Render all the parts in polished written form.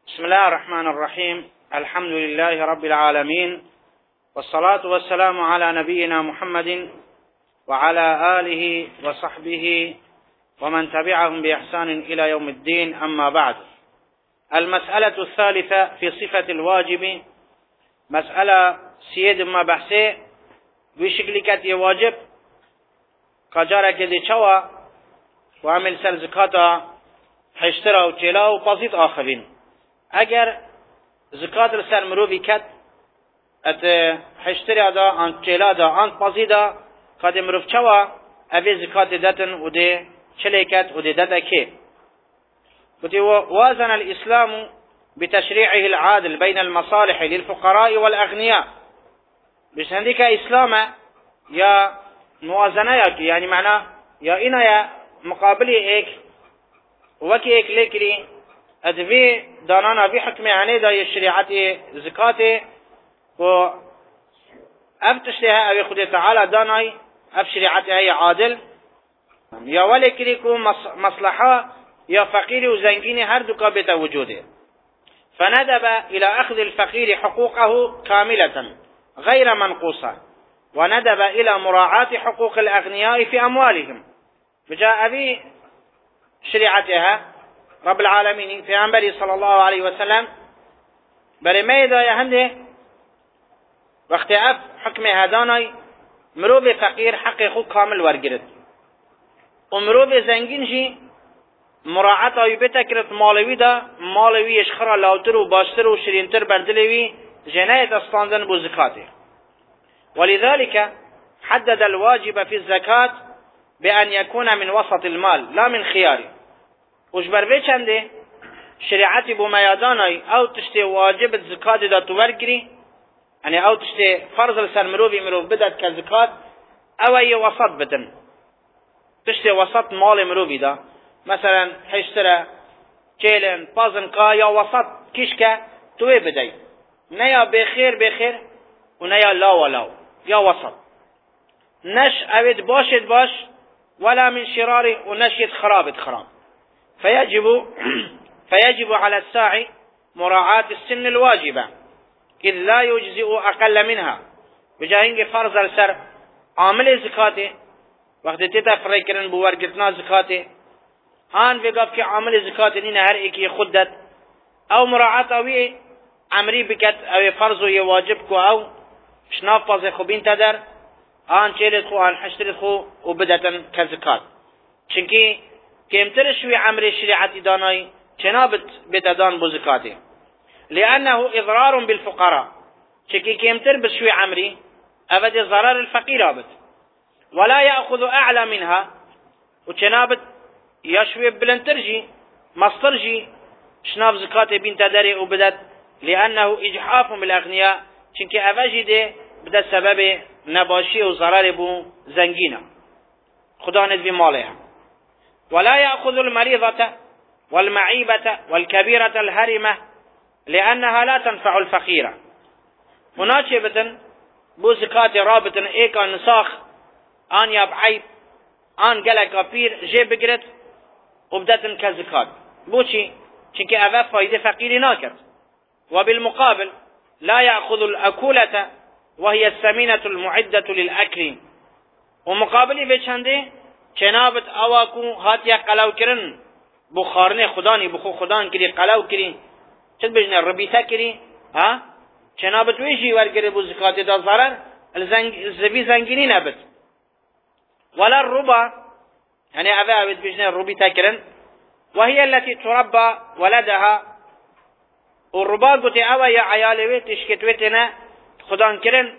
بسم الله الرحمن الرحيم. الحمد لله رب العالمين، والصلاة والسلام على نبينا محمد وعلى آله وصحبه ومن تبعهم بإحسان إلى يوم الدين. أما بعد، المسألة الثالثة في صفة الواجب، مسألة سيد ما بحثه بشكل واجب قجارة كذي شوى وعمل سر زكاة حشترا وكلا وبسيط آخرين. اگر زکات سر مروی کد ات حشتری دا آن چلا دا آن پازی دا کد مروف چوا اوی زکات دتن و ده چلی کد و ده دت که وازن الإسلام بتشريعه العادل بين المصالح للفقراء والأغنياء. بس عندك إسلام يا موازنة يعني معناه يا إنا يا مقابلي إيك وكي إيك لكري ادوی دانانا بی حکم عنی دا شریعت زکاة و افتشتها اوی خود تعالی دانای اف شریعت های عادل یا ولی کری که مصلحه یا فقیر و زنگین هر دو بیت وجوده. فندب الى اخذ الفقير حقوقه كاملة غير منقوصة، وندب الى مراعاة حقوق الاغنياء في اموالهم. بجاء ابي شريعتها رب العالمين في عنبري صلى الله عليه وسلم بري ميدا يهنده وقت اف حكم هداناي مروب فقير حق خو كامل ورگرد ومروب زنگين جي مراعات آيوبتا كرت مالوي دا مالوي اشخرا لاوتر و باشتر و شرينتر بردلوي جناية استاندن بو زكاته. ولذلك حدد الواجب في الزكاة بأن يكون من وسط المال لا من خياره. وش بروی چنده شریعتی بو میادانای او تشتی واجب زکات دا تو ورگری، یعنی او تشتی فرض سر مروف بدد که زکات او ای وسط بدن، تشتی وسط مال مروفی دا مثلا حشتره چیلن پازن کا یا وسط کش که توی بدهی، نه یا بخیر و نه یا لا ولاو، یا وسط نش اوید باشد باش ولا من شراری و نشید خراب. فيجب على الساعي مراعاة السن الواجبة إذ لا يجزئ أقل منها. بجاهنگ فرض السر عامل زكاته وقت تتفرق کرن بورگتنا زكاته آن بقف که عامل زكاته نين هر ایکی خودت او مراعاة اوی عمری بکت او فرض و واجب کو او شناف پاز خوبین تدر آن چیلت خو آن حشترت خو و بدتن كزكاة. چنکی كمتر شوي عمر الشريعة داناي جنابت بتدان بزكاته، لأنه إضرار بالفقراء. شكي كمتر بشوي عمري أبدا ضرر الفقير أبد، ولا يأخذ أعلى منها وجنابت يشوي بلنترجي مصترجي شناب زكاته بنت داري وبدت، لأنه إجحاف بالأغنياء. شكي أفاجده بدا سبب نباشي وضرر بو زنجينة خدا ندبي مالها. ولا يأخذ المريضة والمعيبة والكبيرة الهرمة لأنها لا تنفع الفقيرة. مناسبة بو زكاة رابط ايكا نساخ آن ياب عيب آن قلق بير جي بقرت وبدتن كزكاة بوشي چنك أفا فايدة فقير ناكت. وبالمقابل لا يأخذ الأكولة وهي السمينة المعدة للأكل. ومقابل في چنده چنابت اواکو هاتیا قلاو کرن بخارنه خدانی بخو خدان کری قلاو کری چت بجنه ربیتا کری ها چنابت ویشی ورگره بو زکات دا ضرر الزبی زنگینی نبت. ولا الربا يعني أبا بجنه ربيتا کرن وهي التي تربى ولدها. والربا قلت أوا يا عيالي تشكتوتنا خدان کرن.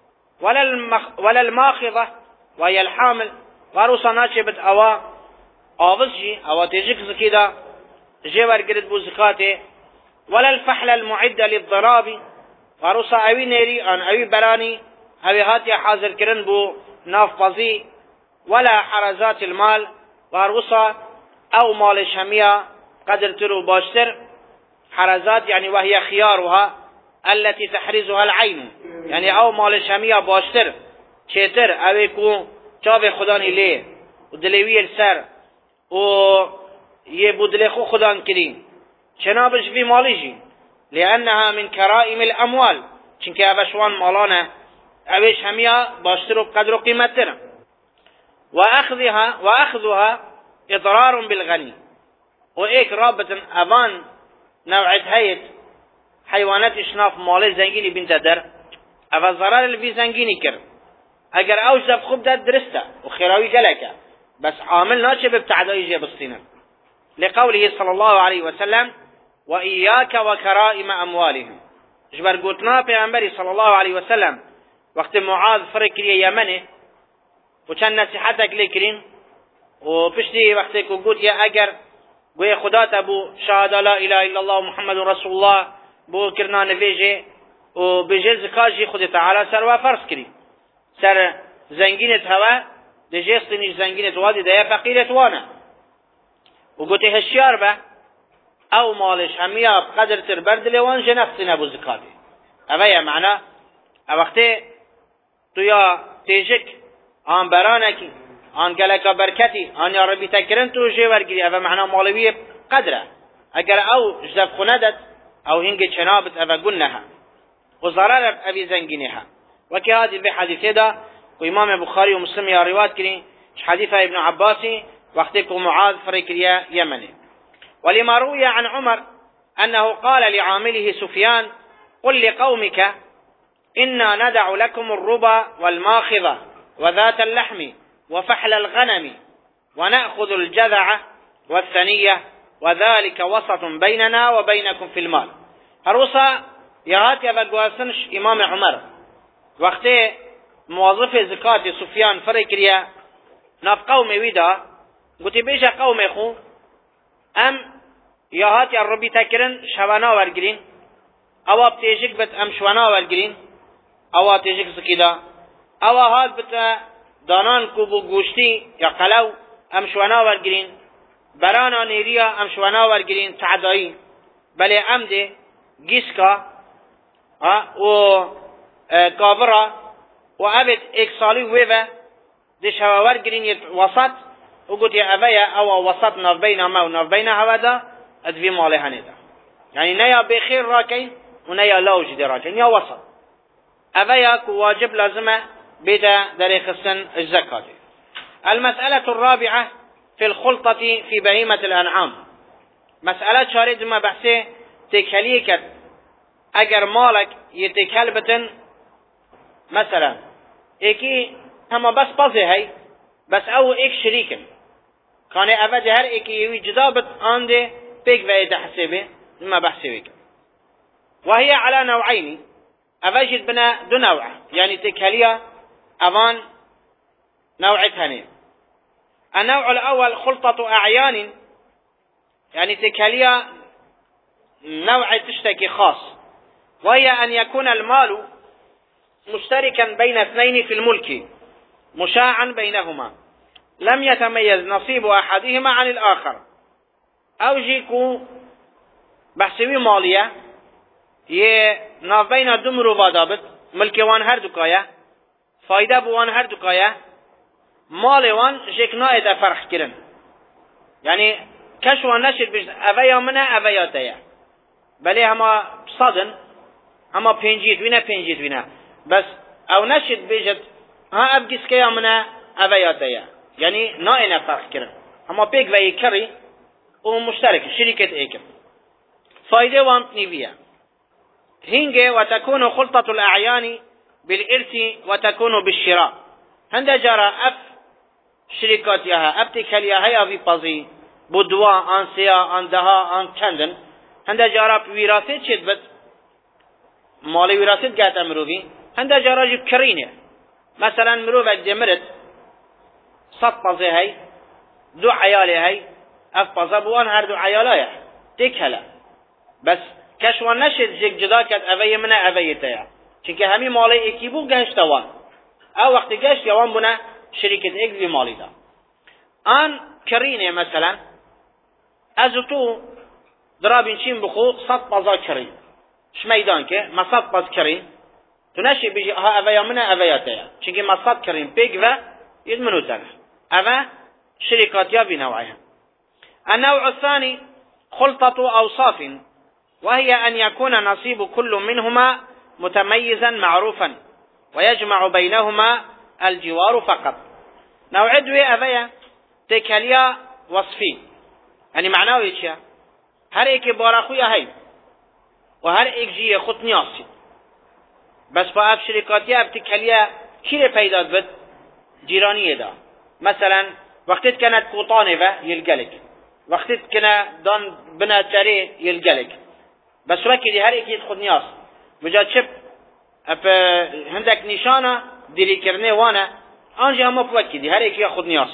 ولا الماخضة وهي الحامل واروسا ناشبت اوا آوز جي اوا تيجيك زكيدا جي ورگرد بو زكاته. ولا الفحل المعد للضراب واروسا اوي نيري ان اوي براني اوي هاتي حاضر کرن بو ناف بازي. ولا حرزات المال واروسا او مال شمية قدر ترو باشتر. حرزات يعني وهي خيارها التي تحرزها العين، يعني او مال شمية باشتر چتر اوي کو چاو خدا نیله و دلوی السر و یه بودله خو خدا کردین چنابش بی مالیجی لأنها من كرائم الأموال، چونکه اوشوان مالانه اوش همیا باشتر و قدر و قیمتتر. وأخذها إضرار بالغني، وإيك رابطا أبان نوعت هيت حيوانات اشناف مالي زنگيني بنت در أفا ضرار اللي في زنگيني كر اگر اوش دف خوب داد درسته وخيراوي قلقه، بس عامل ناشه ببتعدائي جي بالصينة، لقوله صلى الله عليه وسلم وإياك وكرائم أموالهم. جبر قلتنا پیغمبری صلى الله عليه وسلم وقت معاذ فرقري يمنه وچند نصيحتك لكرين وپشتی وقتی که گوت یا اگر گوی خدا تبو شهاده لا اله الا الله محمد رسول الله بو کرنا نویجه و بجه زکاجی خود تعالی سر و فرض کری سر زنگینت هوا دجست نیش زنگینت وادی ده فقیرت وانه و گوتی هشیار به او مالش همیا بقدر تر برد لیوان جنفتی نبو زکاتی اوه یا معنا وقتی تو یا تیجک آن برانکی آن گلکا برکتی آن یا ربی تکرن تو جه ورگیری اوه معنا مالوی قدره اگر او جدف خوندت او هنگ چنابت اوه گنها و ضرر اوی زنگینها وكي هذه بحديثه ده وإمام بخاري ومسلم يا روایت كري حديث ابن عباس وقتك معاذ فريكريا يمني. ولما روي عن عمر أنه قال لعامله سفيان قل لقومك إنا ندع لكم الربا والماخذة وذات اللحم وفحل الغنم ونأخذ الجذع والثنية وذلك وسط بيننا وبينكم في المال. هروسا يهاتي أبقواسنش إمام عمر وقتی موظف زکات سفیان فرق کریا ناف قوم ویدا گوتی بیشه قوم خو ام یا هاتی ربی تکرن شوانا ورگرین او تیجک بت ام شوانا ورگرین او تیجک زکیدا او هات بت دانان کو بو گوشتی یا قلو ام شوانا ورگرین برانا نیریا ام شوانا ورگرین تعدایی بله ام ده گیسکا و کافرا و ابد ایک سالی ویوه ده شواور گرین وسط و گوت یا اویا او وسط ناف بین ما و ناف بین هوا دا ادوی ماله هنه دا یعنی نیا بخیر راکین و نیا لاوج ده راکین یا وسط اویا که واجب لازمه بدا در خصن الزکاة. المسألة الرابعة في الخلطة في بهيمة الأنعام. مسألة شارد ما بحثه تكاليه كد اگر مالك يتكال بتن مثلا ایکی همه بس بازه هی بس او ایک شریکن کانه اوه هر ایکی یوی جدا بت آنده پیک و ایده حسابه ما بحثه ویکن وهي على نوعين اوه جد بنا دو نوع يعني تكاليه اوان نوع ثاني. النوع الاول خلطة اعيان يعني تكاليه نوع تشتكي خاص وهي ان يكون المال مشتركا بين اثنين في الملك مشاعا بينهما لم يتميز نصيب احدهما عن الاخر او جيكو بحثوی مالیه یه ناف بین دو مرو دابط ملک وان هر دکایه فایده بوان هر دکایه مال وان جيك نايد فرق كرن يعني كشوا نشد بجد اويا منه اويا تيا بلي هما صدن هما پنجيت وينا بس او نشد بجد ها ابجس كيا منه اويا تيا يعني ناينا فرق كرن هما بيك وي كري ومشترك شركة ايكم فايدة وان نيفيا هنجي وتكون خلطة الأعيان بالإرث وتكون بالشراء هند جرى أف شركات يها أبتكال يها في بازي بدوا آن سيا آن دها آن كندن هند جرى وراثة شدبت مالي وراثة قات أمروفي هند جرى جب كرينه مثلا مروف أجدمرت صد بازي هاي دو عيالي هاي أف بازا بوان هر دو عيالايا تكهلا بس کشوان نشد جک جدا کرد اوی منه اوی تیا چونکه همی مالی ایکی بو گشت وان او وقتی گشت یوان بونه شرکت ایک وی مالی دا آن کرینه مثلا از تو درابین چین بخو صد بازا کرین شمیدان که ما صد باز کرین تو نشی بجی ها اوی منه اوی تیا چونکه ما صد کرین پیگ و ید منو تنه اوه شرکات یا بی نوعیه. النوع الثاني خلطة أوصاف وهي أن يكون نصيب كل منهما متميزا معروفا ويجمع بينهما الجوار فقط. نوع دوی اوه تکلیا وصفی، یعنی معناوی چیه؟ هر ایک باراخوی هی و هر ایک جی خود نیاسی، بس با اف شرکاتی اف تکلیا کی پیداد بد؟ جیرانیه دا. مثلا وقتت کنت کوطانه و یلگلک، وقتت کنت دان بنا چاره یلگلک، بس وکی دی هر ایک خود نیاس بجا چپ اف هندک نشانه دیری کرنه وانه آنجا هم وکی دی هر ایک خود نیاس.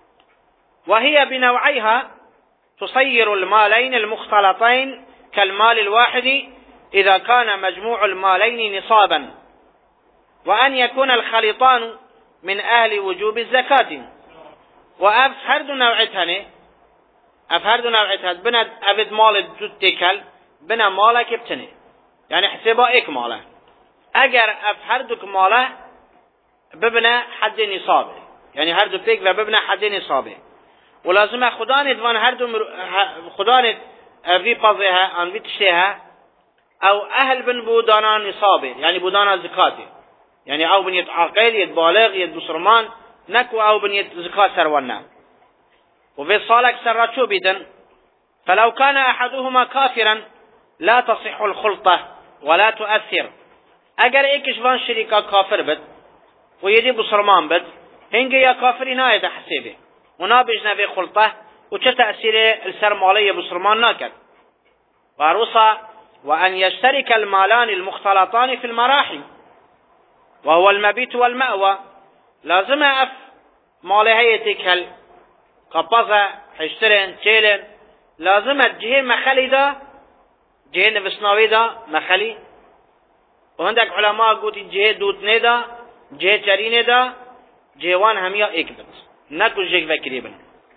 وهي بنوعيها تصير المالين المختلطين كالمال الواحد إذا كان مجموع المالين نصابا، وأن يكون الخليطان من أهل وجوب الزكاة. وأفهرد نوعتها أفهرد نوعتها بنا أبد مال دو تكل بنا مالك ابتني، يعني حسابا ايك ماله. اگر أفهردك ماله ببنا حد نصابه، يعني هردو بيك وببنا حد نصابه، ولازم خدا ندوان هردو خدا ند في پازها ان في تشتها او اهل بن بودانا نصابه، يعني بودانا زكاته، يعني او بنيت عاقل يد بالغ يد بسرمان نكو او بنيت زكاة سرونا. وفي صالك سراتشو بيدن فلو كان احدهما كافرا لا تصح الخلطة ولا تؤثر. اگر ایکش وان شريكا كافر بد ويدي بسرمان بد هنگي يا كافر نايد حسيبه ونابج نبي خلطه وچه تأثيره السر مالي بسرمان ناكد. وعروصة وأن يشترك المالان المختلطان في المراحل وهو المبيت والمأوى. لازم أف مالي هيتك هل قبضة حشترين تيلين لازم جهه مخلي دا جهه نفسناوي دا مخلي، وهندك علماء قوتي جهه دوتنه دا جهه چرينه دا جهوان هميا اكبت نكو جيك فكريبن.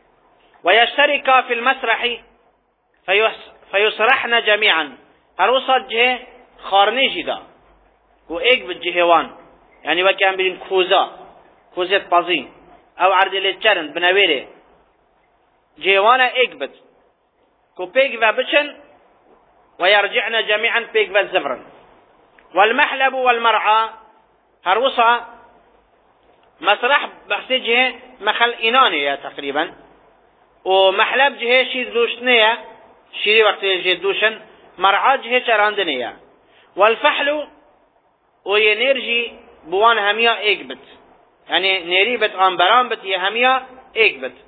ويشترك في المسرح فيسرحن جميعا. هروصا جهه خارنه جدا و ايك بالجهوان، يعني وكان بين كوزة بازين او عردل چرند بنويره جهوانا ايك بت كو بيك وبچن ويرجعن جميعا بيك وزفرن. والمحلب والمرعى هروصا مسرح بحثي جهه مخل إنانية تقريبا، ومحلب جهه شير دوشنية شيري وقت جهه دوشن، مرعى جهه چراندنية. والفحل وينيرجي بوان هميا ايك بت، يعني نيري بت آنبران بت هميا ايك بت.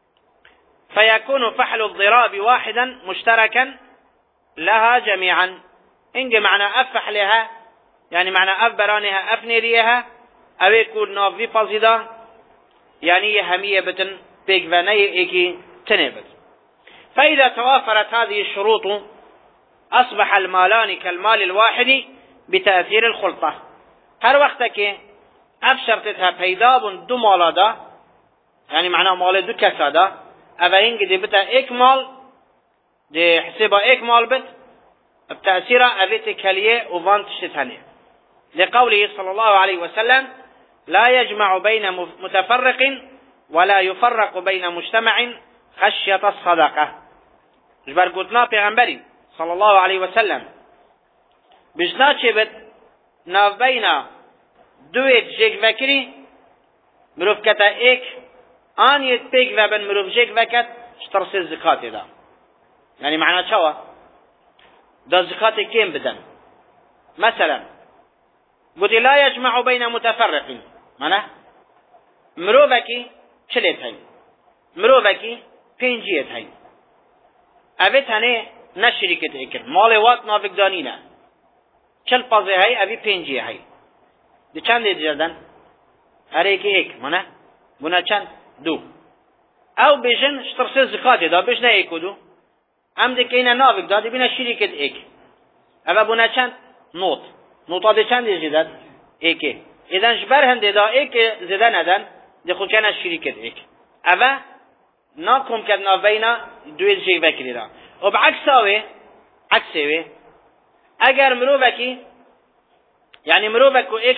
فيكون فحل الضراب واحدا مشتركا لها جميعا. انجي معنى افحلها يعني معنى افبرانها افنيريها او يكون نافي فازدا، يعني همية بتن بيك وني ايكي تنبت. فإذا توافرت هذه الشروط أصبح المالان كالمال الواحد بتأثير الخلطة. هر وقتك أفشرتها بيداب دو مالا دا، يعني معنى مال دو كسا دا، أفا هنگ دي بتا ايك مال دي حسابا ايك مال بت بتأثير أفيت كاليه وفان تشتتاني، لقوله صلى الله عليه وسلم لا يجمع بين متفرق ولا يفرق بين مجتمع خشية الصدقة. جبر قلتنا پیغمبری صلى الله عليه وسلم بجنا چه بد ناف بین دویت جیگ وکری مروف کتا ایک آن یت پیگ و بن مروف جیگ وکت شترس الزکاة دا. يعني معنى شوى دا زكاة كيم بدن. مثلا قلت لا يجمع بين متفرق، معنى مروفكي چلت هاي مروفكي پنجيت هاي اوه تنه نشركت اكر مال وات نافق دانينا چل پازه هاي اوه پنجي هاي دي چند دي جردن هر ایک معنى بنا چند دو او بيجن شترسي زكاة دا بيجن ايكو دو هم دي كينا نافق دا دي بنا شركت ايك اوه بنا چند نوطا دي چند دي جردن ايكي اذا جبر هنده دا ايك زده ندن دي خود كان شركت ايك اوه ناكم كدنا بينا دويل جيك بكري دا. وبعكساوه عكساوه اگر مروفكي يعني مروفك و ايك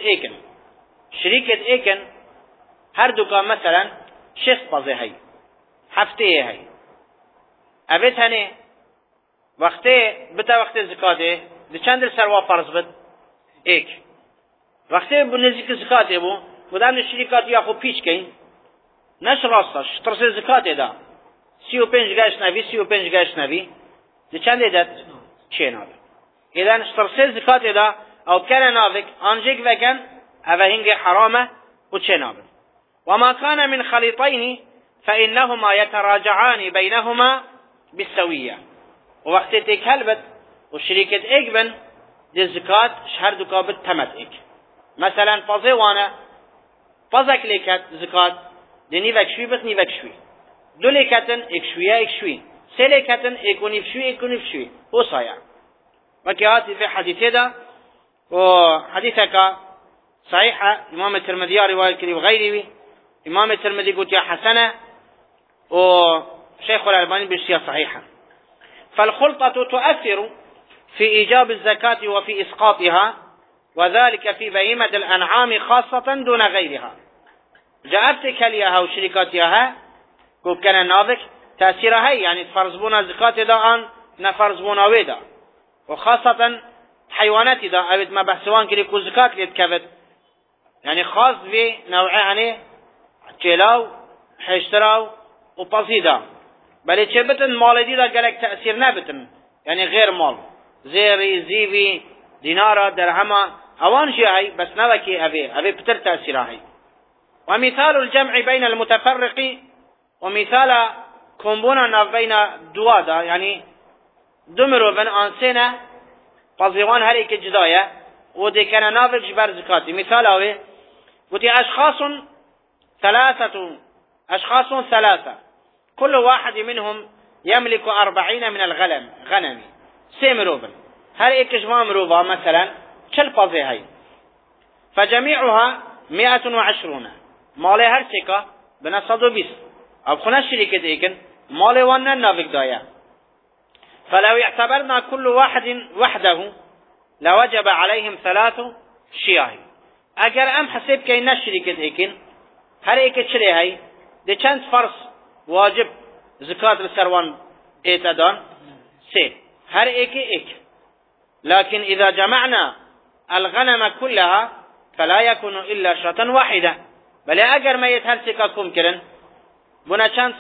شركة ايكن هر دوكا مثلا شخص بازه هاي هفته هاي ابت هنه وقتی بتا وقتی زکاته دی چند سروا فرض بد ایک وقتی بو نزدیک زکاته بو بودن شریکات یا خو پیچ کن نش راستش ترس زکاته دا 35 گاش نوی 35 گاش نوی دی چند داد چه ناوی اذا ترس زکاته دا او كان نافك انجيك وكان هذا حرامه وچه نافك وما كان من خليطين فإنهما يتراجعان بينهما بالسوية ووقت تيك هلبت وشريكة ايك بن دي الزكاة شهر دكابت تمت ايك مثلا فازي وانا فازك ليكت زكاة دي نيفك شوي بس نيفك شوي دو ليكتن ايك شوية ايك شوي سي ليكتن ايكو نيف شوي ايكو نيف شوي هو صايع وكياتي في حديث ده وحديثك صحيحة إمام الترمذي رواية كذي وغيره إمام الترمذي قلت يا حسنة وشيخ الألباني بالشيء صحيحة فالخلطة تؤثر في إيجاب الزكاة وفي إسقاطها وذلك في بهيمة الأنعام خاصة دون غيرها جاءتك ليها وشركاتها قلت كان نافك تأثيرها يعني تفرزبون زكاة دان نفرزبون ويدا وخاصة حيوانات دا اوید ما بحثوان کلی کو زکات لید کبد يعني خاص في نوع يعني جلاو حشتراو وبسيطة بل تشبتن مال دي دا قالك تأثير نبتن يعني غير مال زيري زيبي دينارا درهما اوان شيء بس نوكي ابي بتر تأثير هاي ومثال الجمع بين المتفرق ومثال كومبونا بين دوادا يعني دمرو بن انسنه قضيوان هر ایک جدایه و دی کنه نافق جبر زکاتی مثال اوه و دی اشخاص ثلاثة كل واحد منهم يملك 40 من غنم سي مروبن هر ایک جمع مروبا مثلا چل قضي هاي فجميعها 120 ماله هر سيكا بنا 120 اب خونه شركة ايكن ماله وانا نافق دايه فلو اعتبرنا كل واحد وحده لوجب عليهم 3 شياه اگر ام حسب که این شرکت ایکن هر ایک چره هی ده چند فرض واجب زکات السروان ایتدان 3 هر ایک لكن اذا جمعنا الغنم كلها فلا يكون الا شاة واحدة بل اگر ما يتهرسك كم كرن بنا چند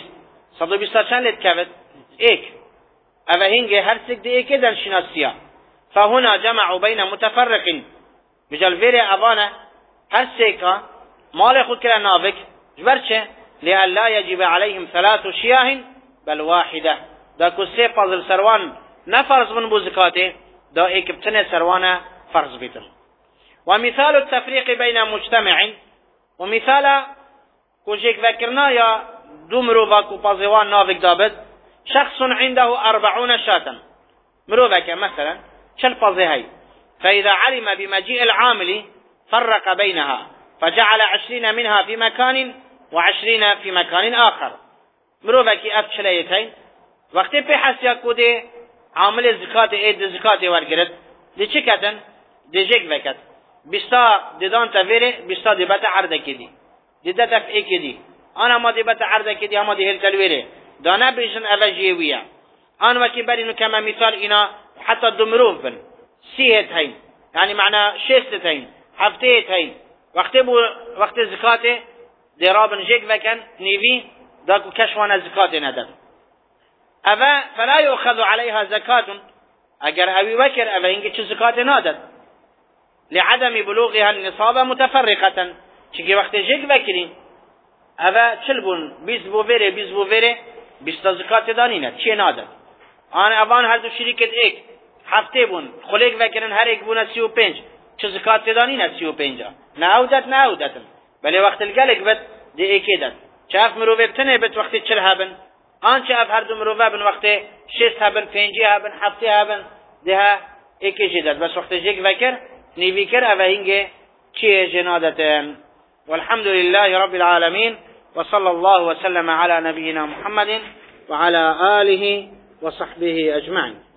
120 چند لت كبت ایک اوه هنگه هر سک ده ایک دن شناسیه فهنا جمعوا بين متفرق بجال فيري أبانا هر سيكا مال خود كلا نابك جبرچه لأن لا يجب عليهم 3 شياه بل واحدة دا كسي فضل سروان نفرز من بو زكاته دا ايك بتنه سروان فرز بيتن ومثال التفريق بين مجتمع ومثال كوجيك ذكرنا يا دومرو باكو بازوان نابك دابد شخص عنده 40 شاة مروبك مثلا شل فضيهي فإذا علم بمجيء العامل فرق بينها فجعل 20 منها في مكان و20 في مكان آخر مروبك أفشليتين وقتی پی حسیا کوده عامل زکات اید زکات ورگرد دی چی کتن دی جگ وکت 20 دیدان تفیره 20 دیبت عرضه کدی دیده تفعی کدی آن ما دیبت عرضه کدی اما دی هل تلویره دانا بیشن اوجیویه آن وکی برینو کما مثال اینا حتی دمروف بن 3 هين يعني معنى 6 هين 7 هين وقت زکات دی رابن جگ وکن نیوی داکو کشوان زکات ندد اوه فلا يؤخذ عليها زكاة اگر اوی وکر اوه اینگه چه زکات نادد لعدم بلوغها النصاب متفرقة چگه وقت جگ وکرین اوه چل بون 20 بو وره 20 زکات دانینه چه نادد آن اوان هر دو شریکت ایک 7 بون خلیق وکرن هر ایک بونه 35 چه زکات دانینه 35 نه اودت بله وقت الگلک بد دی ایکی دد چه اف مروفه بتنه بد وقت چل هبن آنچه اف هر دو مروفه بن وقت 6 هبن 5 هبن 7 هبن ده ایکی جدد بس وقت جگ وکر نیوی کر اوه هنگه چیه جنادتن والحمد لله رب العالمين وصلى الله وسلم على نبينا محمد وعلى آله وصحبه أجمعين